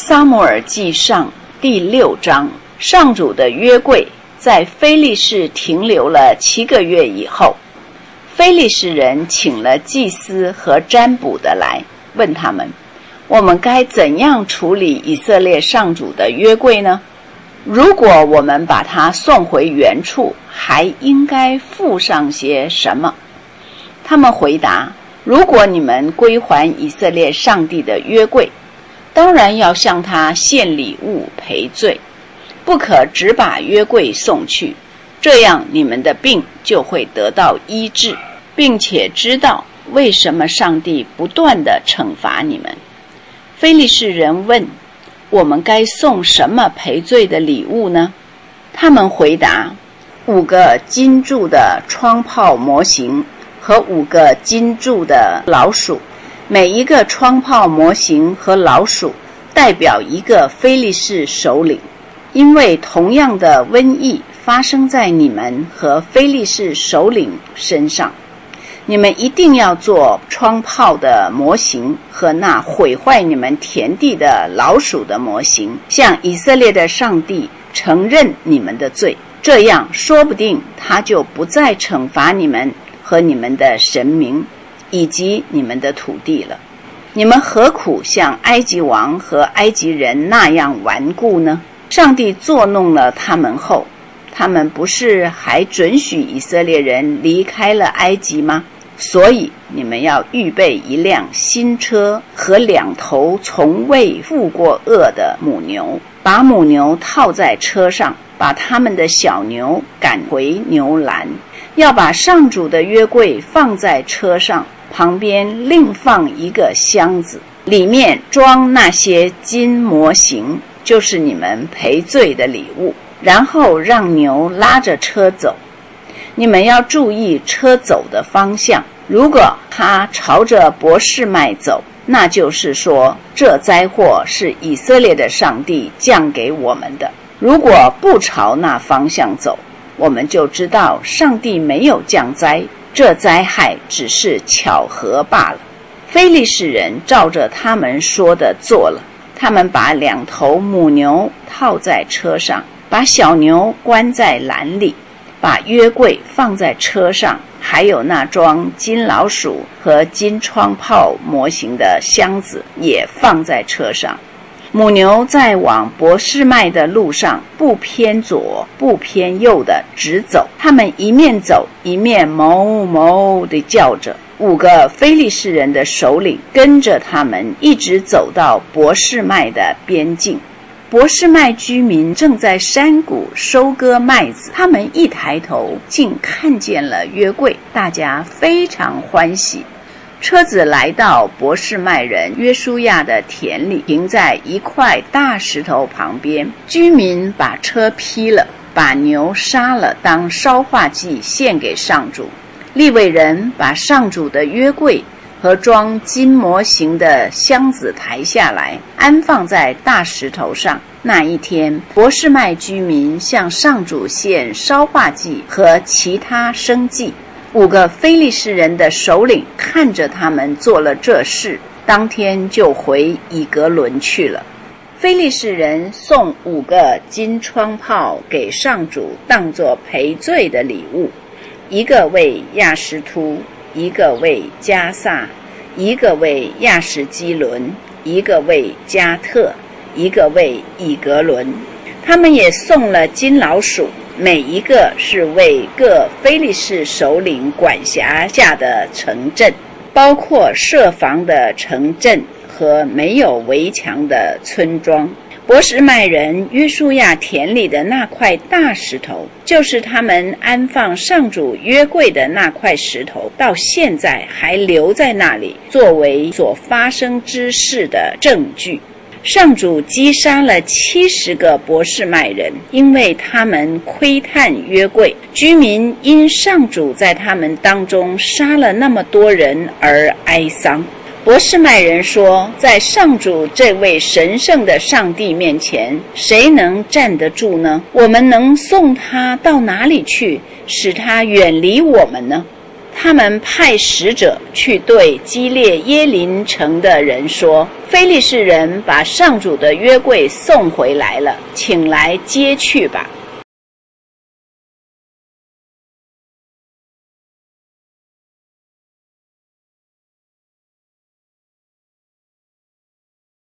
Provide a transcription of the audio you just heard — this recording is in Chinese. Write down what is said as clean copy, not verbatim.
撒母耳记上第6章，上主的约柜在非利士停留了7个月以后，非利士人请了祭司和占卜的来，问他们：我们该怎样处理以色列上主的约柜呢？如果我们把它送回原处，还应该付上些什么？他们回答：如果你们归还以色列上帝的约柜，当然要向他献礼物赔罪，不可只把约柜送去，这样你们的病就会得到医治，并且知道为什么上帝不断地惩罚你们。非利士人问：我们该送什么赔罪的礼物呢？他们回答：5个金铸的窗泡模型和5个金铸的老鼠，每一个窗泡模型和老鼠代表一个非利士首领。因为同样的瘟疫发生在你们和非利士首领身上，你们一定要做窗泡的模型和那毁坏你们田地的老鼠的模型，向以色列的上帝承认你们的罪，这样说不定他就不再惩罚你们和你们的神明以及你们的土地了。你们何苦像埃及王和埃及人那样顽固呢？上帝作弄了他们后，他们不是还准许以色列人离开了埃及吗？所以你们要预备一辆新车和2头从未负过恶的母牛，把母牛套在车上，把他们的小牛赶回牛栏。要把上主的约柜放在车上，旁边另放一个箱子，里面装那些金模型，就是你们赔罪的礼物，然后让牛拉着车走。你们要注意车走的方向，如果它朝着伯示麦走，那就是说这灾祸是以色列的上帝降给我们的。如果不朝那方向走，我们就知道上帝没有降灾，这灾害只是巧合罢了。非利士人照着他们说的做了，他们把2头母牛套在车上，把小牛关在篮里，把约柜放在车上，还有那装金老鼠和金窗泡模型的箱子也放在车上。母牛在往伯示麦的路上不偏左不偏右的直走，他们一面走一面哞哞地叫着。5个非利士人的首领跟着他们一直走到伯示麦的边境。伯示麦居民正在山谷收割麦子，他们一抬头竟看见了约柜，大家非常欢喜。车子来到伯示麦人约书亚的田里，停在一块大石头旁边。居民把车劈了，把牛杀了，当烧化祭献给上主。利未人把上主的约柜和装金模型的箱子抬下来，安放在大石头上。那一天，伯示麦居民向上主献烧化祭和其他牲祭。5个非利士人的首领看着他们做了这事，当天就回以革伦去了。非利士人送5个金窗泡给上主当作赔罪的礼物，1个为亚实突，1个为加萨，1个为亚实基伦，1个为加特，1个为以革伦。他们也送了金老鼠，每一个是为各非利士首领管辖下的城镇，包括设防的城镇和没有围墙的村庄。伯示麦人约书亚田里的那块大石头，就是他们安放上主约柜的那块石头，到现在还留在那里，作为所发生之事的证据。上主击杀了70个伯示麦人，因为他们窥探约柜。居民因上主在他们当中杀了那么多人而哀丧。伯示麦人说，在上主这位神圣的上帝面前，谁能站得住呢？我们能送他到哪里去，使他远离我们呢？ 他们派使者去对基列耶琳城的人说：非利士人把上主的约柜送回来了，请来接去吧。